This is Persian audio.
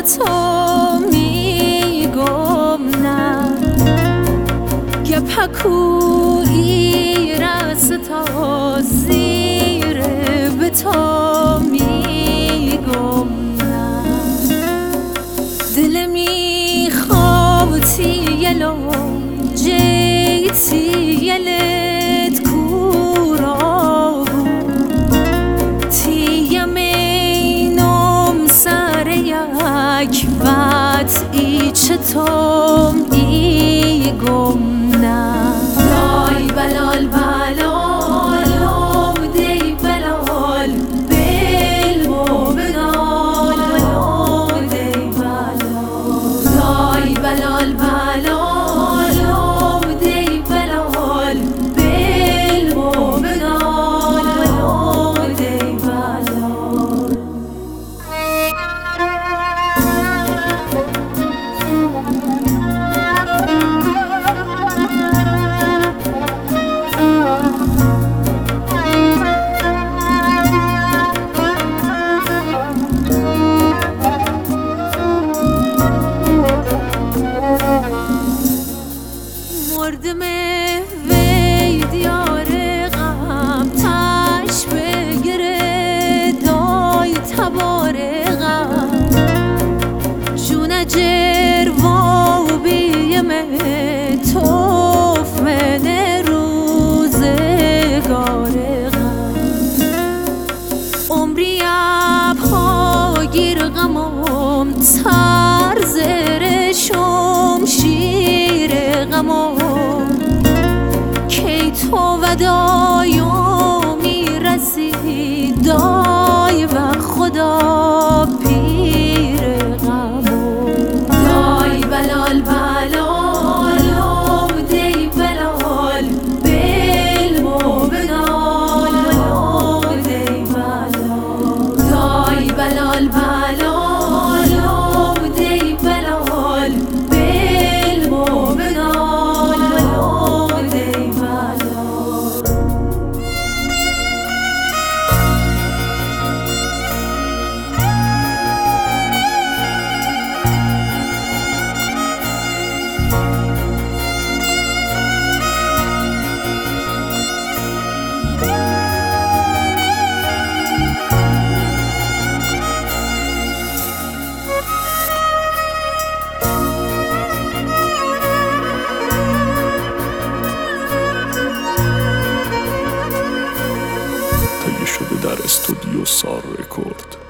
تو میگم نه گپکویی رس تا زیر به تو میگم نه دل میخوام تیلو جیتی یلت کورا تیم اینم سر یک وقتی چطور میگم نه لای بلال بلال دی بلال بل و بلال دی بلال لای بلال بلال دی بلال بل و بلال دی بلال مردم وی دیار غم تش بگره دای تبار غم جون جروا بیم توف من روزگار غم عمری ابها گیر غمم تر زرشم شیر غمم کی تو و دایم میرسی دای و خدا پیر غمم دای بلال بلال دی بلال بل و بلال دی بلال دای بلال بلال دی بلال بل و بلال دی بلال تهیه شده در استودیو سار رکورد.